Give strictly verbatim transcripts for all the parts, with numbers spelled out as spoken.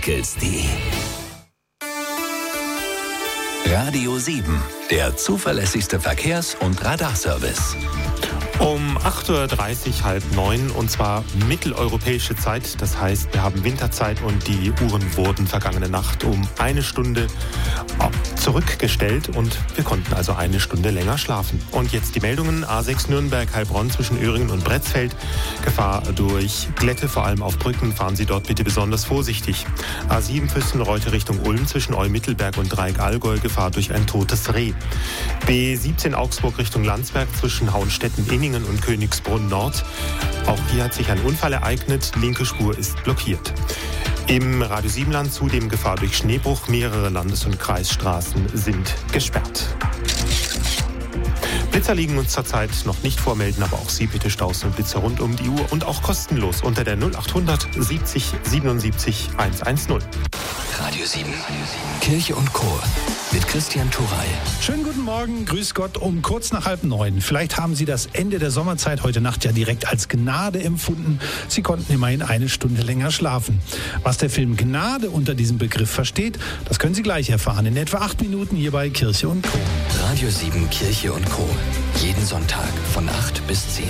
entwickelst die. Radio sieben, der zuverlässigste Verkehrs- und Radarservice. Um acht Uhr dreißig, halb neun, und zwar mitteleuropäische Zeit. Das heißt, wir haben Winterzeit und die Uhren wurden vergangene Nacht um eine Stunde zurückgestellt und wir konnten also eine Stunde länger schlafen. Und jetzt die Meldungen. A sechs Nürnberg-Heilbronn zwischen Öhringen und Bretzfeld. Gefahr durch Glätte, vor allem auf Brücken. Fahren Sie dort bitte besonders vorsichtig. A sieben Füssen-Reute Richtung Ulm zwischen Eu-Mittelberg und Dreieck-Allgäu. Gefahr durch ein totes Reh. B siebzehn Augsburg Richtung Landsberg zwischen Hauenstetten-Inningen und Königsbrunn Nord. Auch hier hat sich ein Unfall ereignet. Linke Spur ist blockiert. Im Radio sieben Land zudem Gefahr durch Schneebruch. Mehrere Landes- und Kreisstraßen sind gesperrt. Blitzer liegen uns zurzeit noch nicht vormelden, aber auch Sie bitte Staus und Blitzer rund um die Uhr und auch kostenlos unter der null acht hundert siebzig siebenundsiebzig hundertzehn. Radio sieben, Kirche und Chor mit Christian Thuray. Schönen guten Morgen, grüß Gott um kurz nach halb neun. Vielleicht haben Sie das Ende der Sommerzeit heute Nacht ja direkt als Gnade empfunden. Sie konnten immerhin eine Stunde länger schlafen. Was der Film Gnade unter diesem Begriff versteht, das können Sie gleich erfahren. In etwa acht Minuten hier bei Kirche und Co. Radio sieben, Kirche und Co. Jeden Sonntag von acht bis zehn.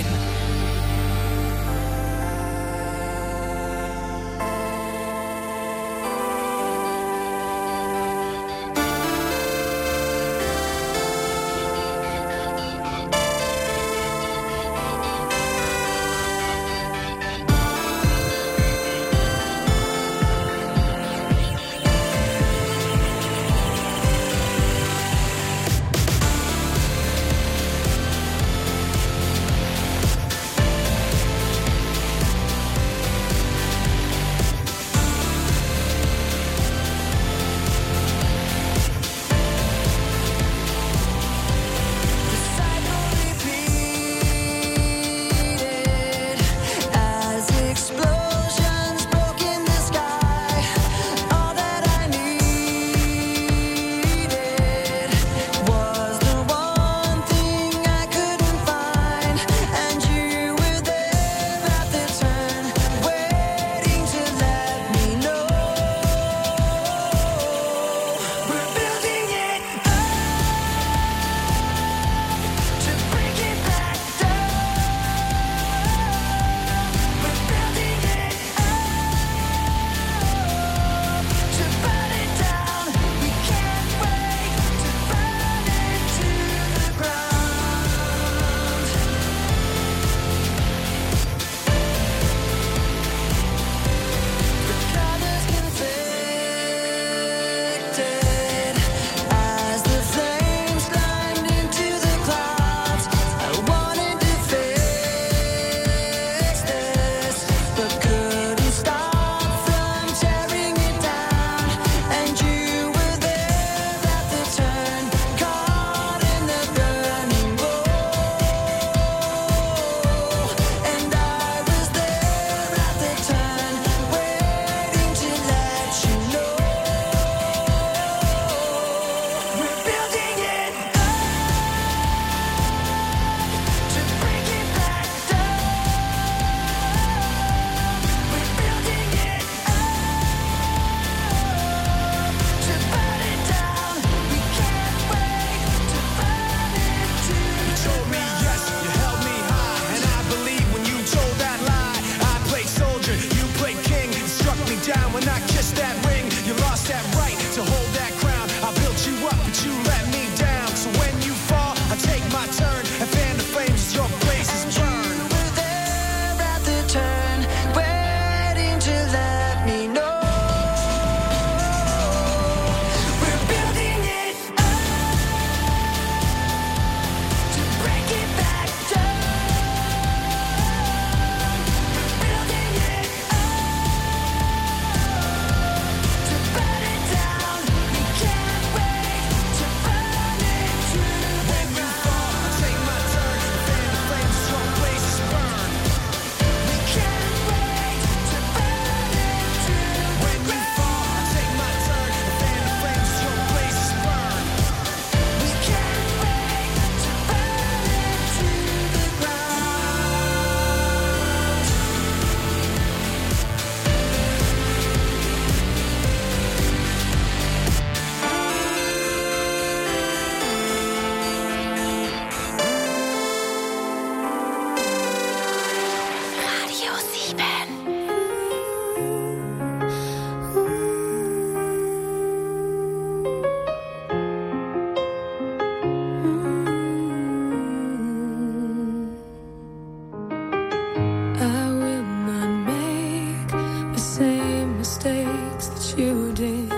mistakes that you did.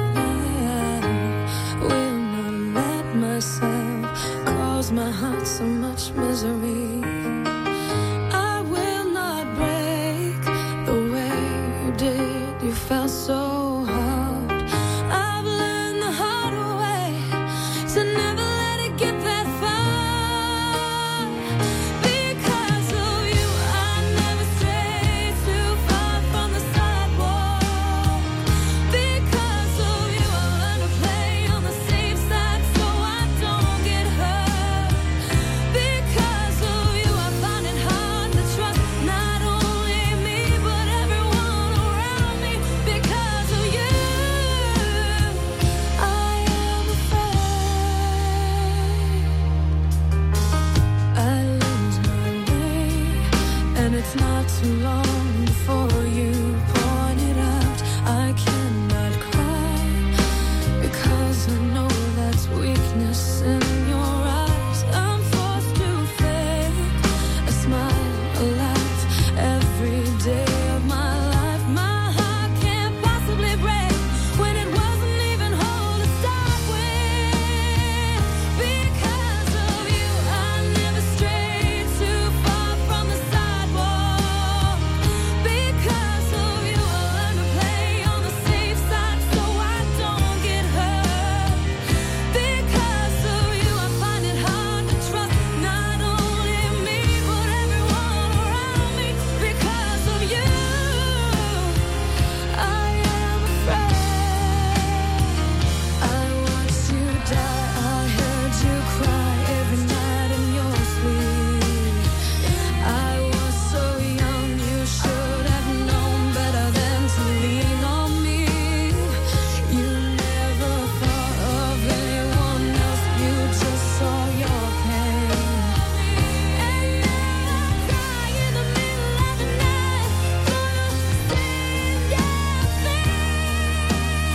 I will not let myself cause my heart so much misery. I will not break the way you did. You felt so hard. I've learned the hard way to never let it get that far. Because of you, I never strayed too far from the sidewalk. Because of you, I learned to play on the safe side so I don't get hurt. Because of you, I find it hard to trust not only me but everyone around me. Because of you, I am afraid I lose my way, and it's not too long before you point it out. I cannot cry because I know that's weakness in your eyes. I'm forced to fake a smile, a laugh every day of my life. My heart can't possibly break when it wasn't even whole to start with. Because of you, I never strayed too far from the sidewalk. Because of you, I learned to play on the safe side so I don't get hurt. Because of you, I find it hard to trust not only me but everyone around me. Because of you, I am afraid. I watched you die, I heard you cry every night in your sleep. I was so young, you should have known better than to lean on me. You never thought of anyone else, you just saw your pain. And now I cry in the middle of the night for the same damn thing.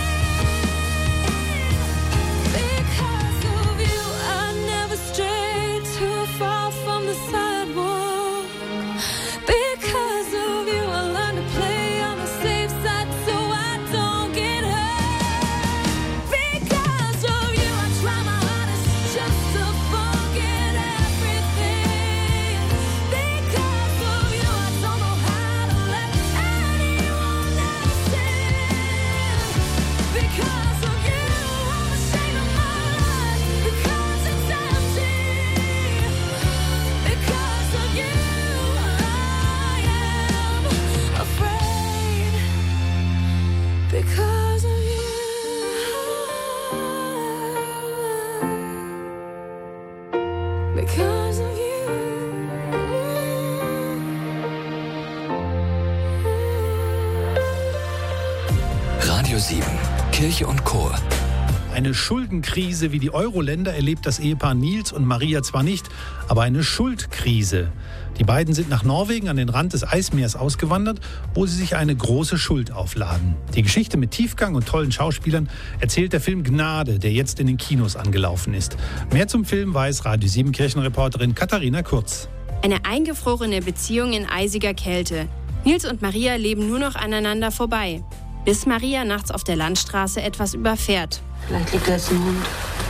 Because of you, I never strayed too far from the sidewalk. Because of you, I learned to play on the safe side so I don't get hurt. Because of you, I try my hardest just to forget everything. Because of you, I don't know how to let anyone else in. Because of you, I'm ashamed of my life because it's empty. Because of you, I am afraid. Because of you, because of you. Radio sieben, Kirche und Chor. Eine Schuldenkrise wie die Euro-Länder erlebt das Ehepaar Nils und Maria zwar nicht, aber eine Schuldkrise. Die beiden sind nach Norwegen an den Rand des Eismeers ausgewandert, wo sie sich eine große Schuld aufladen. Die Geschichte mit Tiefgang und tollen Schauspielern erzählt der Film Gnade, der jetzt in den Kinos angelaufen ist. Mehr zum Film weiß Radio sieben Kirchenreporterin Katharina Kurz. Eine eingefrorene Beziehung in eisiger Kälte. Nils und Maria leben nur noch aneinander vorbei, bis Maria nachts auf der Landstraße etwas überfährt. Vielleicht liegt da jetzt ein Hund.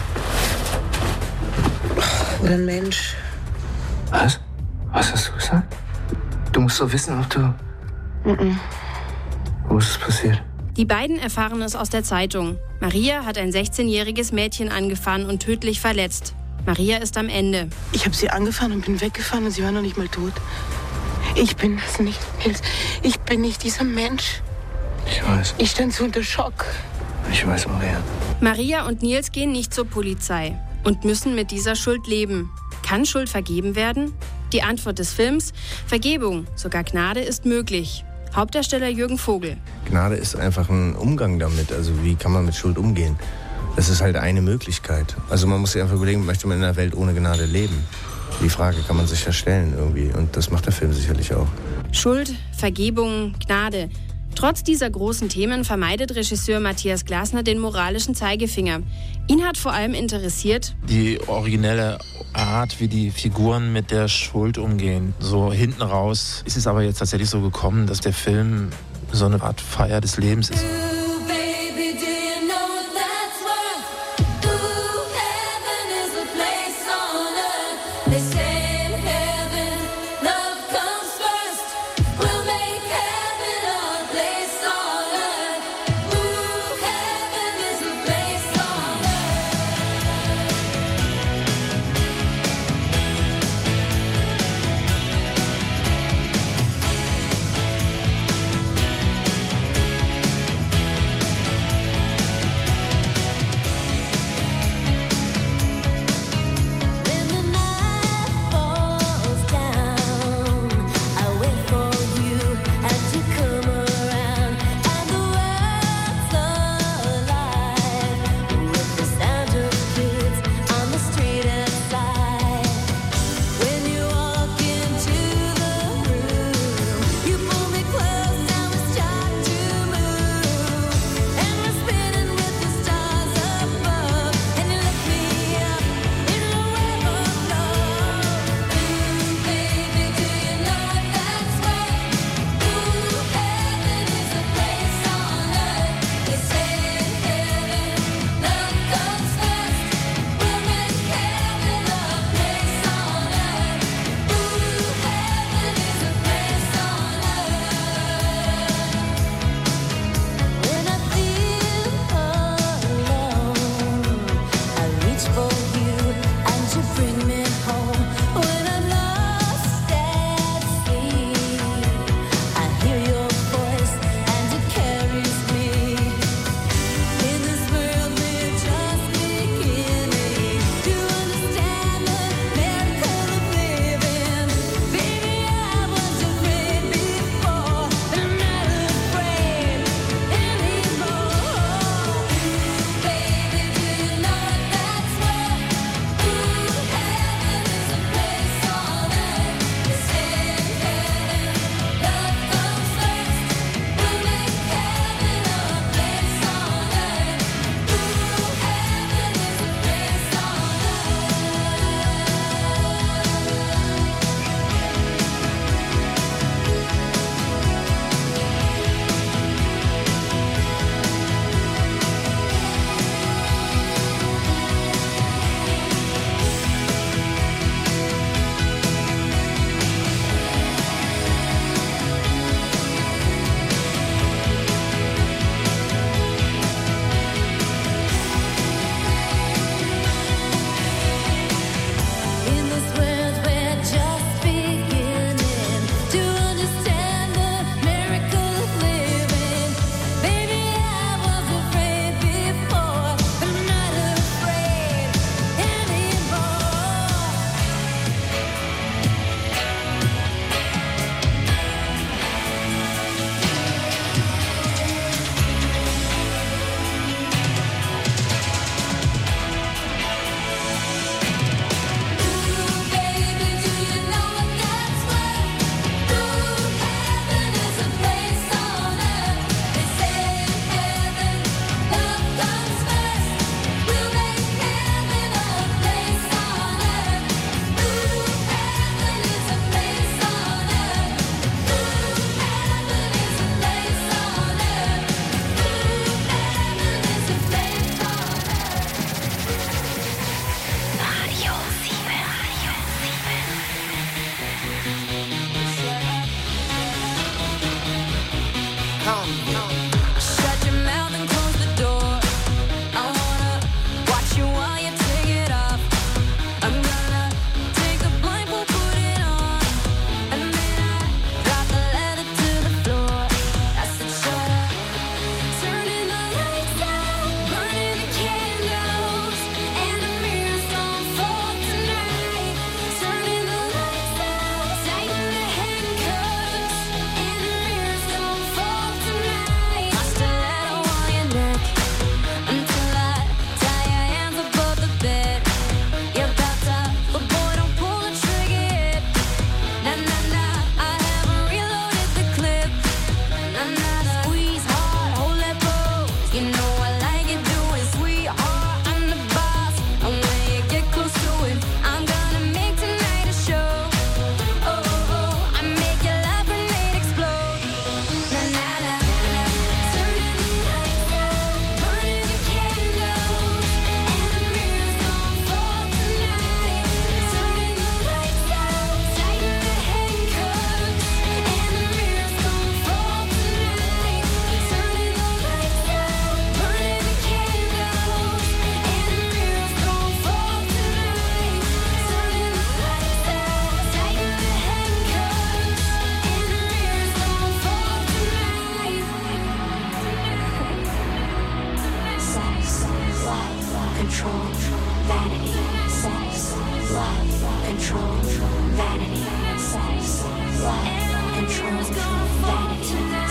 Oder ein Mensch. Was? Was hast du gesagt? Du musst doch wissen, ob du... Mm-mm. Wo ist es passiert? Die beiden erfahren es aus der Zeitung. Maria hat ein sechzehnjähriges Mädchen angefahren und tödlich verletzt. Maria ist am Ende. Ich habe sie angefahren und bin weggefahren und sie war noch nicht mal tot. Ich bin das nicht, Nils. Ich bin nicht dieser Mensch. Ich weiß. Ich stand so unter Schock. Ich weiß, Maria. Maria und Nils gehen nicht zur Polizei und müssen mit dieser Schuld leben. Kann Schuld vergeben werden? Die Antwort des Films: Vergebung, sogar Gnade ist möglich. Hauptdarsteller Jürgen Vogel. Gnade ist einfach ein Umgang damit. Also wie kann man mit Schuld umgehen? Das ist halt eine Möglichkeit. Also man muss sich einfach überlegen, möchte man in einer Welt ohne Gnade leben? Die Frage kann man sich ja stellen irgendwie. Und das macht der Film sicherlich auch. Schuld, Vergebung, Gnade. Trotz dieser großen Themen vermeidet Regisseur Matthias Glasner den moralischen Zeigefinger. Ihn hat vor allem interessiert die originelle Art, wie die Figuren mit der Schuld umgehen. So hinten raus ist es aber jetzt tatsächlich so gekommen, dass der Film so eine Art Feier des Lebens ist. control, vanity, sex, love, control, vanity, sex, love, control, vanity, sex, love, control,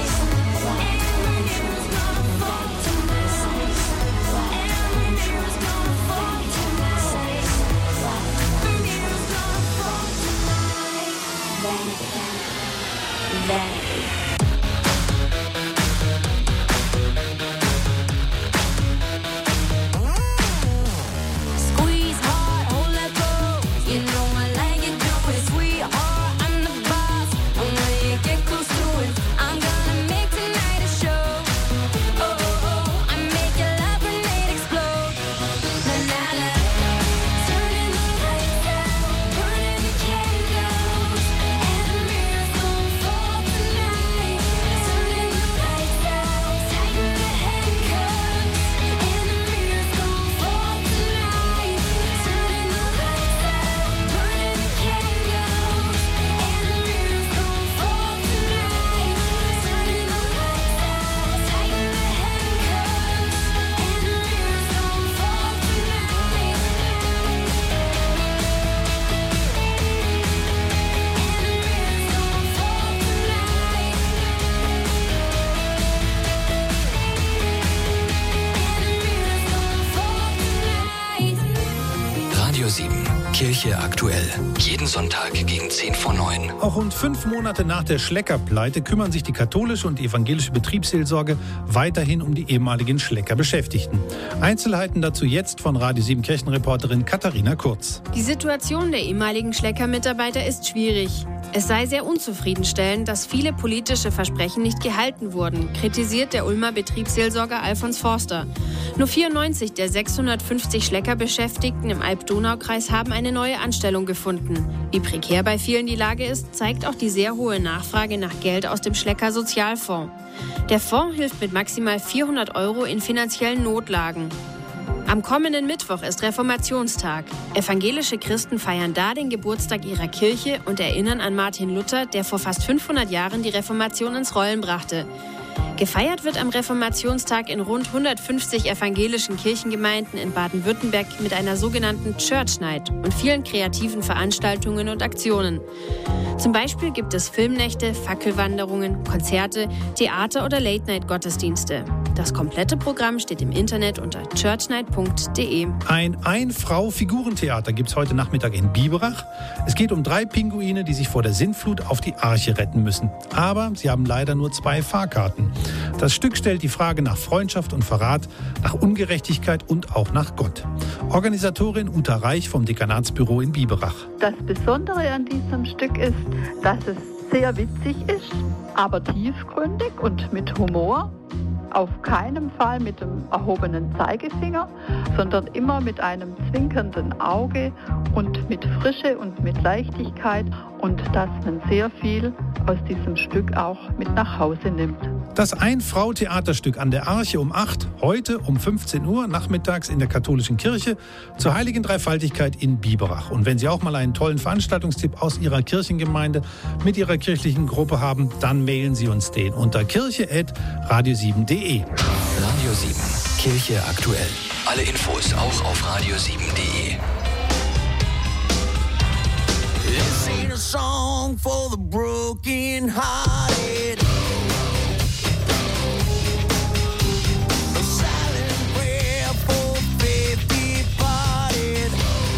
squeeze hard, hold let go. You know I like it, do it, sweetheart. I'm the boss. And when you get close to it, I'm gonna make tonight a show. Oh, oh, oh, I make your love grenade explode. Na na na. Turning the lights out, burning the candles, and the mirrors gon' fall tonight. Turning the lights out, tighten the handcuffs, and the mirrors gon' fall tonight. Turning the lights out, burning the candles, and the mirrors gon' fall tonight. Turning the lights out, tighten the handcuffs, and the mirrors gon' fall tonight. Radio sieben, Kirche aktuell. Jeden Sonntag gegen zehn vor neun. Auch rund fünf Monate nach der Schlecker-Pleite kümmern sich die katholische und die evangelische Betriebsseelsorge weiterhin um die ehemaligen Schlecker-Beschäftigten. Einzelheiten dazu jetzt von Radio sieben Kirchenreporterin Katharina Kurz. Die Situation der ehemaligen Schlecker-Mitarbeiter ist schwierig. Es sei sehr unzufriedenstellend, dass viele politische Versprechen nicht gehalten wurden, kritisiert der Ulmer Betriebsseelsorger Alfons Forster. Nur vierundneunzig der sechshundertfünfzig Schlecker-Beschäftigten im Alb-Donau-Kreis haben eine neue Anstellung gefunden. Wie prekär bei vielen die Lage ist, zeigt auch die sehr hohe Nachfrage nach Geld aus dem Schlecker-Sozialfonds. Der Fonds hilft mit maximal vierhundert Euro in finanziellen Notlagen. Am kommenden Mittwoch ist Reformationstag. Evangelische Christen feiern da den Geburtstag ihrer Kirche und erinnern an Martin Luther, der vor fast fünfhundert Jahren die Reformation ins Rollen brachte. Gefeiert wird am Reformationstag in rund hundertfünfzig evangelischen Kirchengemeinden in Baden-Württemberg mit einer sogenannten Church Night und vielen kreativen Veranstaltungen und Aktionen. Zum Beispiel gibt es Filmnächte, Fackelwanderungen, Konzerte, Theater- oder Late-Night-Gottesdienste. Das komplette Programm steht im Internet unter churchnight punkt de. Ein Ein-Frau-Figurentheater gibt es heute Nachmittag in Biberach. Es geht um drei Pinguine, die sich vor der Sintflut auf die Arche retten müssen. Aber sie haben leider nur zwei Fahrkarten. Das Stück stellt die Frage nach Freundschaft und Verrat, nach Ungerechtigkeit und auch nach Gott. Organisatorin Uta Reich vom Dekanatsbüro in Biberach. Das Besondere an diesem Stück ist, dass es sehr witzig ist, aber tiefgründig und mit Humor. Auf keinen Fall mit dem erhobenen Zeigefinger, sondern immer mit einem zwinkernden Auge und mit Frische und mit Leichtigkeit und dass man sehr viel aus diesem Stück auch mit nach Hause nimmt. Das Ein-Frau-Theaterstück an der Arche um acht, heute um fünfzehn Uhr nachmittags in der katholischen Kirche zur Heiligen Dreifaltigkeit in Biberach. Und wenn Sie auch mal einen tollen Veranstaltungstipp aus Ihrer Kirchengemeinde mit Ihrer kirchlichen Gruppe haben, dann mailen Sie uns den unter kirche at radio sieben punkt de. Radio sieben, Kirche aktuell. Alle Infos auch auf radio sieben punkt de. This ain't a song for the broken hearted. A silent prayer for faith departed.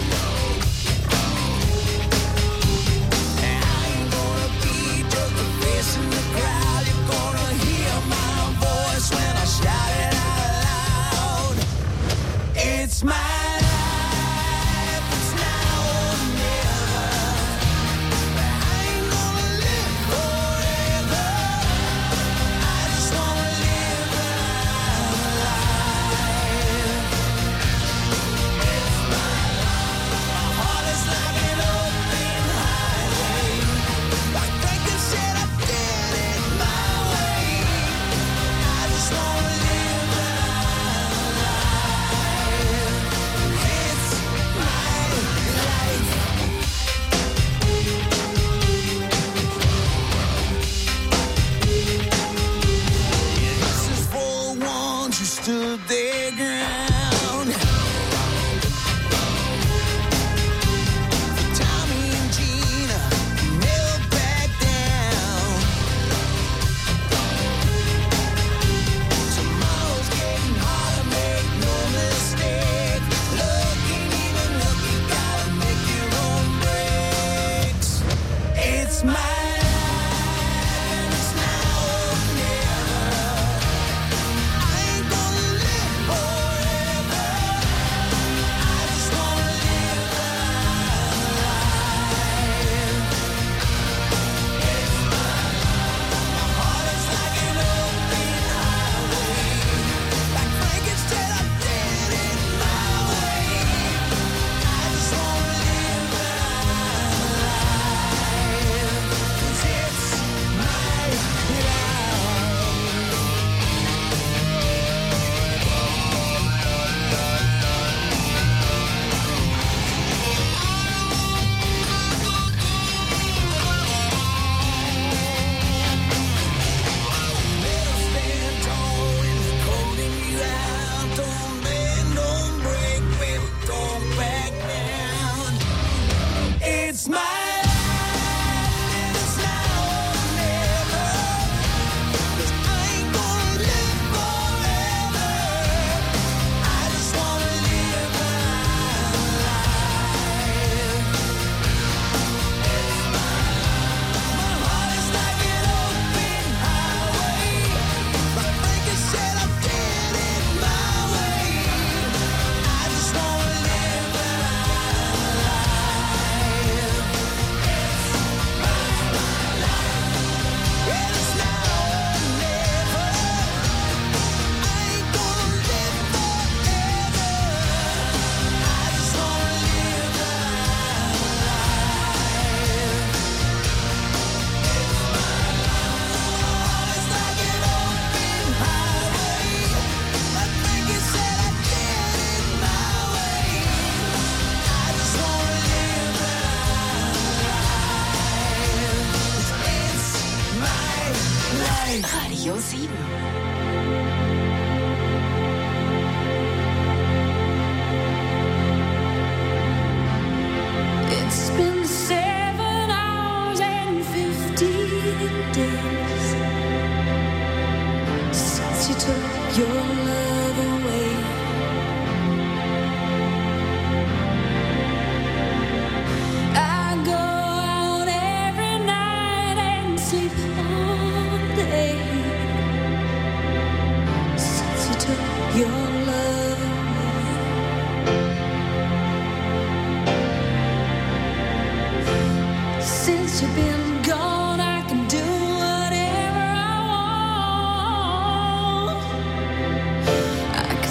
And I ain't gonna be just a face in the crowd. You're gonna hear my voice when I shout it out loud. It's my stood their ground.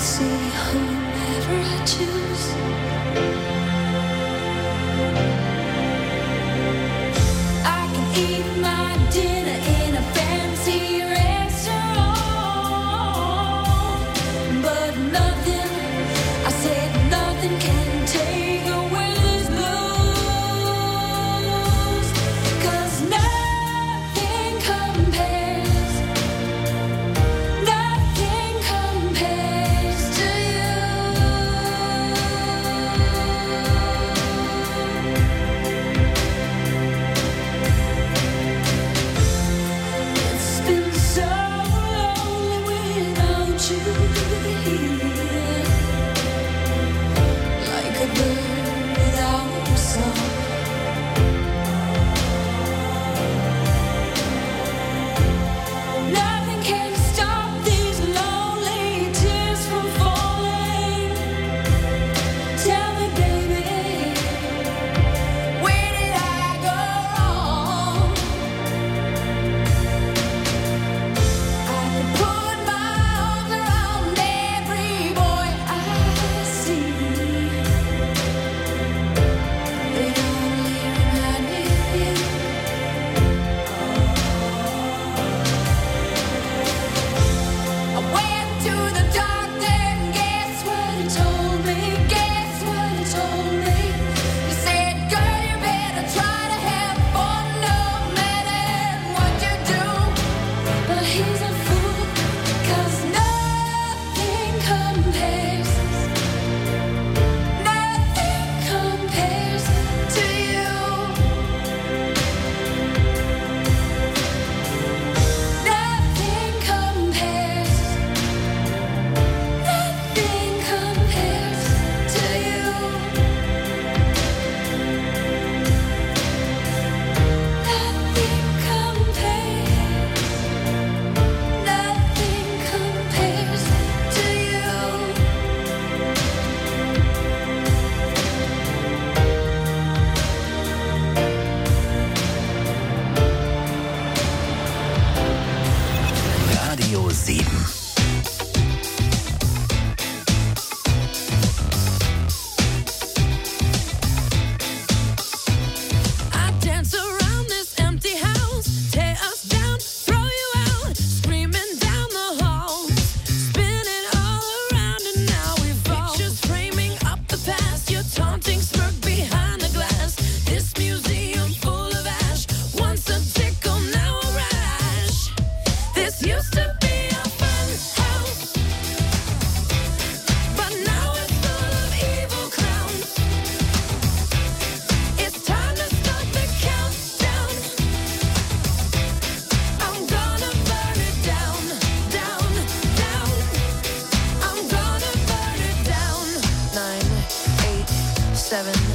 see whomever I choose. I can eat my dinner in a fancy restaurant, but nothing, I said nothing can take away this blues, 'cause nothing compares, nothing compares to you. It's been so lonely without you here, like a bird without a song. Nothing can stop these lonely tears from falling. Tell me, baby, where did I go wrong? I could put my arms around every boy I see. They only remind me of you. I went to the doctor and guess what he told me? Guess what he told me? He said, girl, you better try to have fun no matter what you do. But he's a fool, 'cause nothing compares, nothing compares to you. Nothing compares, nothing compares to you. Nothing compares, nothing compares to you. Radio sieben. I dance around this empty house, tear us down, throw you out, screaming down the hall, spinning all around, and now we fall. Pictures framing up the past, your taunting smirk behind the glass. This museum full of ash, once a tickle, now a rash. This used to be a fun house, but now it's full of evil clowns. It's time to start the countdown. I'm gonna burn it down, down, down. I'm gonna burn it down. Nine, eight, seven,